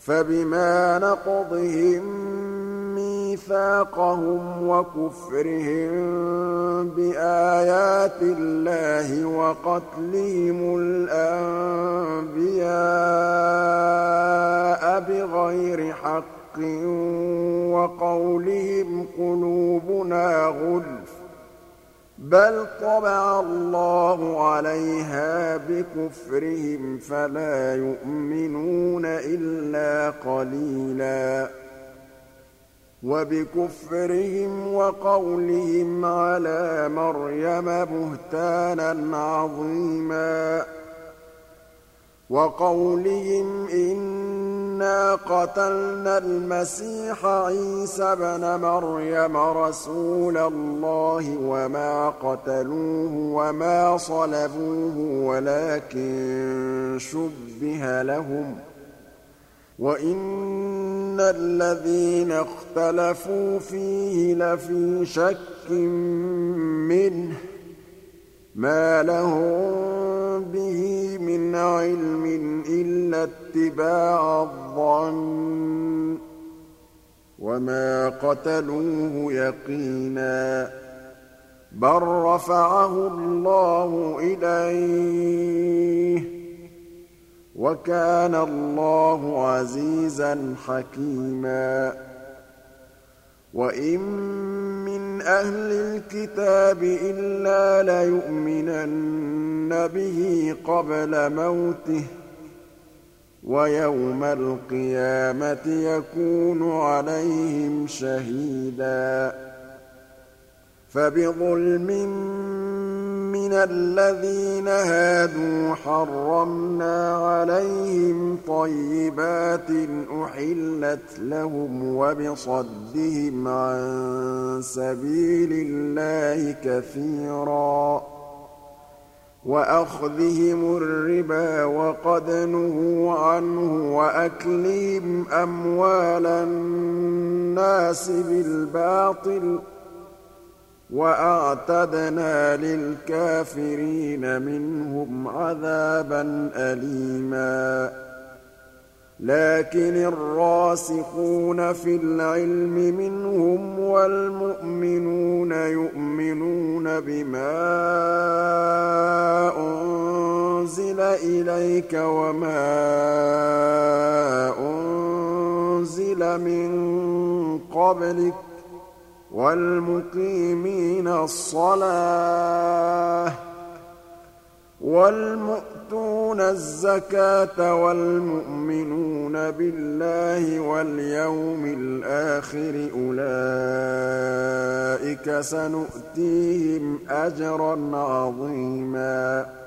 فَبِمَا نَقْضِهِم مِّيثَاقَهُمْ وَكُفْرِهِم بِآيَاتِ اللَّهِ وَقَتْلِهِمُ الْأَنبِيَاءَ بِغَيْرِ حَقٍّ وَقَوْلِهِمْ قُلُوبُنَا غُلْفٌ ۚ بَلْ طَبَعَ اللَّهُ عَلَيْهَا بِكُفْرِهِمْ فَلَا يُؤْمِنُونَ إِلَّا قَلِيلًا وَبِكُفْرِهِمْ وَقَوْلِهِمْ عَلَىٰ مَرْيَمَ بُهْتَانًا عَظِيمًا وَقَوْلِهِمْ إِنَّا قَتَلْنَا الْمَسِيحَ عِيسَى ابْنَ مَرْيَمَ رَسُولَ اللَّهِ وَمَا قَتَلُوهُ وَمَا صَلَبُوهُ وَلَٰكِن شُبِّهَ لَهُمْ ۚ وَإِنَّ الَّذِينَ اخْتَلَفُوا فِيهِ لَفِي شَكٍّ مِّنْهُ ۚ مَا لَهُم بِهِ مِنْ عِلْمٍ إِلَّا اتِّبَاعَ الظَّنِّ ۚ وَمَا قَتَلُوهُ يَقِينًا ۚ بَل رَّفَعَهُ اللَّهُ إِلَيْهِ ۚ وَكَانَ اللَّهُ عَزِيزًا حَكِيمًا وَإِن مِّنْ أَهْلِ الْكِتَابِ إِلَّا لَيُؤْمِنَنَّ بِهِ قَبْلَ مَوْتِهِ ۖ وَيَوْمَ الْقِيَامَةِ يَكُونُ عَلَيْهِمْ شَهِيدًا فَبِظُلْمٍ مِّنَ الَّذِينَ هَادُوا حَرَّمْنَا عَلَيْهِمْ طَيِّبَاتٍ أُحِلَّتْ لَهُمْ وَبِصَدِّهِمْ عَن سَبِيلِ اللَّهِ كَثِيرًا وَأَخْذِهِمُ الرِّبَا وَقَدْ نُهُوا عَنْهُ وَأَكْلِهِمْ أَمْوَالَ النَّاسِ بِالْبَاطِلِ ۚ وَأَعْتَدْنَا لِلْكَافِرِينَ مِنْهُمْ عَذَابًا أَلِيمًا لَّكِنِ الرَّاسِخُونَ فِي الْعِلْمِ مِنْهُمْ وَالْمُؤْمِنُونَ يُؤْمِنُونَ بِمَا أُنزِلَ إِلَيْكَ وَمَا أُنزِلَ مِن قَبْلِكَ وَالْمُقِيمِينَ الصَّلَاةَ وَالْمُؤْتُونَ الزَّكَاةَ وَالْمُؤْمِنُونَ بِاللَّهِ وَالْيَوْمِ الْآخِرِ أُولَٰئِكَ سَنُؤْتِيهِمْ أَجْرًا عَظِيمًا